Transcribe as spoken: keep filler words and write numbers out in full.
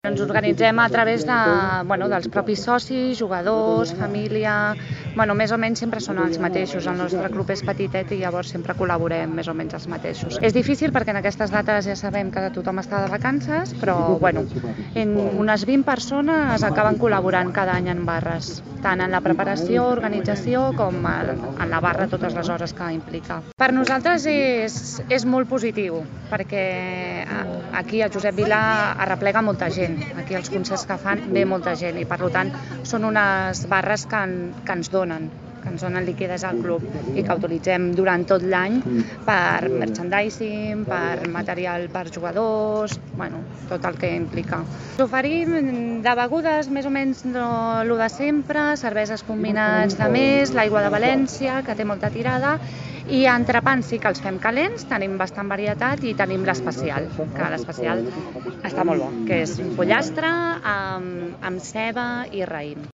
Ens organitzem a través de, bueno, dels propis socis, jugadors, família... Bueno, més o menys sempre són els mateixos. El nostre club és petitet i llavors sempre col·laborem més o menys els mateixos. És difícil perquè en aquestes dates ja sabem que tothom està de vacances, però bueno, en unes vint persones acaben col·laborant cada any en barres, tant en la preparació, organització, com en la barra totes les hores que implica. Per nosaltres és, és molt positiu, perquè aquí a Josep Vila arreplega molta gent. Aquí els concerts que fan ve molta gent i per tant són unes barres que, en, que ens donen que ens donen liquiditat al club i que utilitzem durant tot l'any per merchandising, per material per jugadors, bueno, tot el que implica. Us oferim de begudes més o menys el de sempre, cerveses combinats de més, l'aigua de València, que té molta tirada, i entrepans sí que els fem calents, tenim bastant varietat i tenim l'especial, que l'especial està molt bo, que és un pollastre amb, amb ceba i raïm.